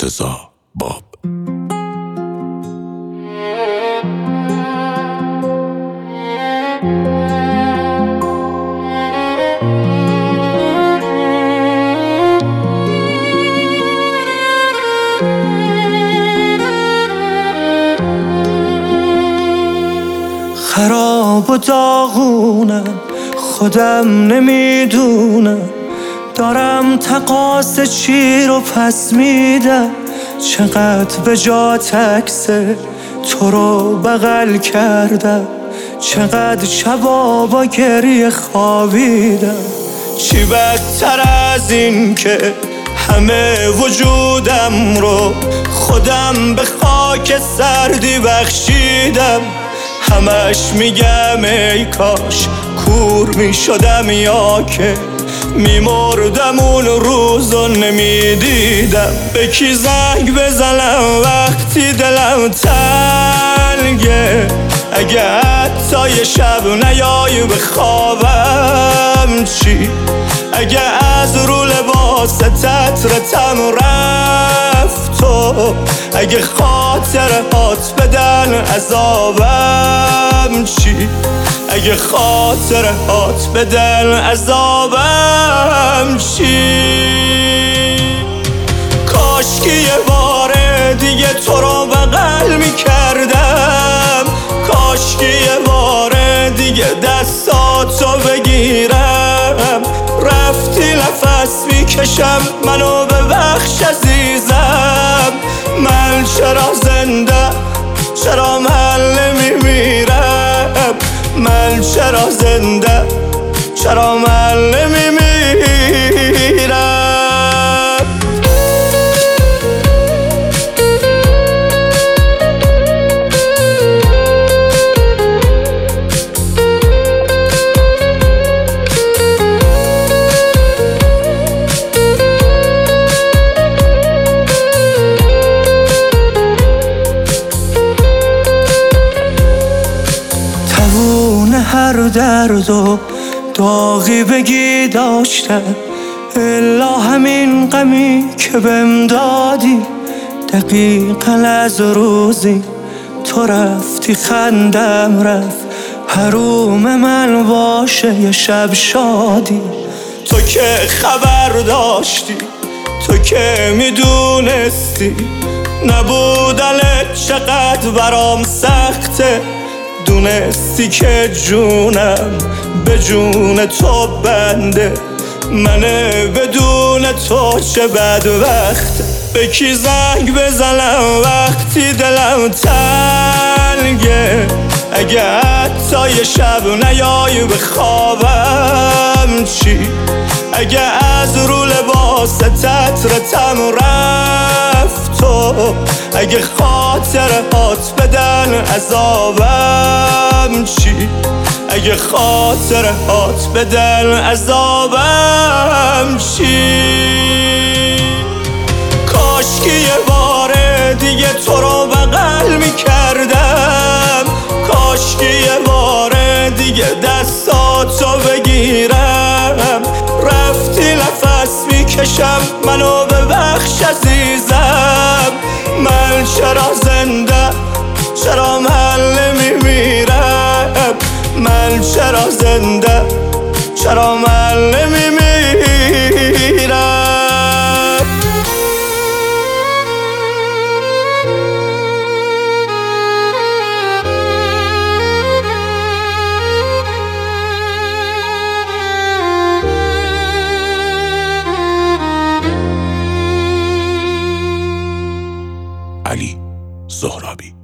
مرتضی باب. خراب و داغونم، خودم نمیدونم دارم تقاص چی رو پس میدم. چقدر به جا تکسه تو رو بغل کردم، چقدر شبا با گریه خوابیدم. چی بدتر از این که همه وجودم رو خودم به خاک سردی بخشیدم. همش میگم ای کاش کور میشدم یا که میمردم اون روزو نمیدیدم. به کی زنگ بزنم وقتی دلم تنگه؟ اگه حتی یه شب نیای به خوابم چی؟ اگه از رو لباس تترتم رفت و اگه خاطرهات بدن عذابم چی؟ اگه خاطرهات بدن عذابم چی؟ کاشکی یه بار دیگه تو رو بغل میکردم، کاشکی یه بار دیگه دستاتو بگیرم. رفتی نفس میکشم منو ببخش عزیزم. من چرا زنده چرا من نمیمیرم؟ من چرا زنده چرا من نمیمیرم؟ هر درد و داغی بگی داشتم، الا همین غمی که بهم دادی. دقیقاً از روزی تو رفتی خندم رفت، حروم من باشه یه شب شادی. تو که خبر داشتی، تو که میدونستی نبودنت چقدر برام سخته. دونستی که جونم به جون تو بنده، منه بدون تو چه بدبخته. به کی زنگ بزنم وقتی دلم تنگه؟ اگه حتی یه شب نیای به خوابم چی؟ اگه از رو لباس تترتم رفت و اگه خاطرهات بدن عذابم چی؟ اگه خاطرهات بدن عذابم چی؟ کاشکی یه بار دیگه تو رو بغل میکردم، کاشکی یه بار دیگه دستاتو بگیرم. رفتی نفس میکشم منو ببخش عزیزم. من چرا زنده چرا من نمیمیرم؟ من چرا زنده چرا من نمیمیرم؟ علی زهرابی.